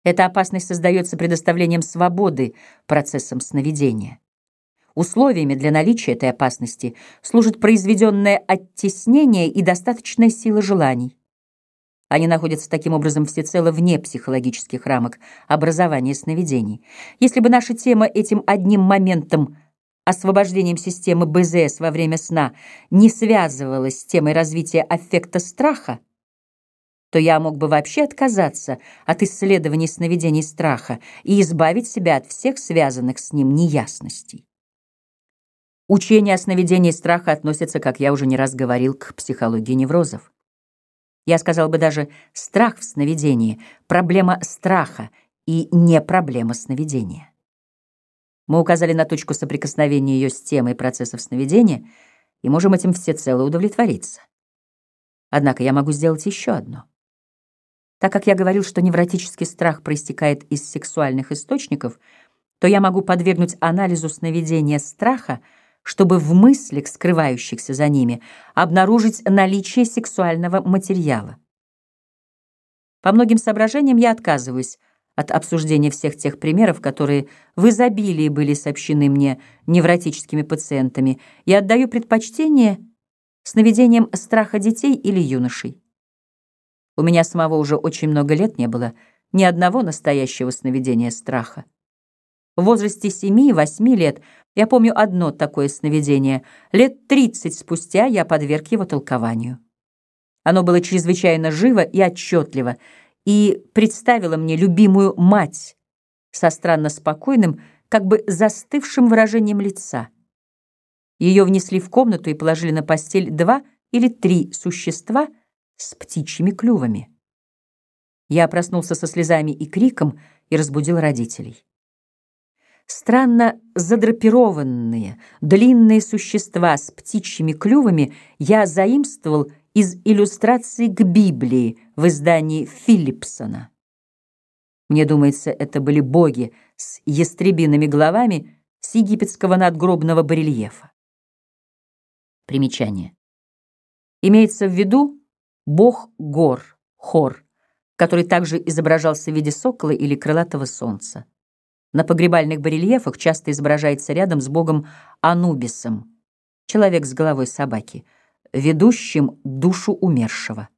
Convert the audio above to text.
Эта опасность создается предоставлением свободы процессам сновидения. Условиями для наличия этой опасности служит произведенное оттеснение и достаточная сила желаний. Они находятся таким образом всецело вне психологических рамок образования сновидений. Если бы наша тема этим одним моментом, освобождением системы БЗС во время сна, не связывалась с темой развития аффекта страха, то я мог бы вообще отказаться от исследований сновидений страха и избавить себя от всех связанных с ним неясностей. Учение о сновидении страха относится, как я уже не раз говорил, к психологии неврозов. Я сказал бы даже, страх в сновидении — проблема страха и не проблема сновидения. Мы указали на точку соприкосновения ее с темой процессов сновидения и можем этим всецело удовлетвориться. Однако я могу сделать еще одно. Так как я говорил, что невротический страх проистекает из сексуальных источников, то я могу подвергнуть анализу сновидения страха, чтобы в мыслях, скрывающихся за ними, обнаружить наличие сексуального материала. По многим соображениям я отказываюсь от обсуждения всех тех примеров, которые в изобилии были сообщены мне невротическими пациентами, и отдаю предпочтение сновидениям страха детей или юношей. У меня самого уже очень много лет не было ни одного настоящего сновидения страха. В возрасте 7-8 лет я помню одно такое сновидение. Лет 30 спустя я подверг его толкованию. Оно было чрезвычайно живо и отчетливо, и представило мне любимую мать со странно спокойным, как бы застывшим выражением лица. Ее внесли в комнату и положили на постель 2 или 3 существа с птичьими клювами. Я проснулся со слезами и криком и разбудил родителей. Странно задрапированные, длинные существа с птичьими клювами я заимствовал из иллюстраций к Библии в издании Филлипсона. Мне думается, это были боги с ястребиными головами с египетского надгробного барельефа. Примечание. Имеется в виду бог гор, Хор, который также изображался в виде сокола или крылатого солнца. На погребальных барельефах часто изображается рядом с богом Анубисом, человек с головой собаки, ведущим душу умершего.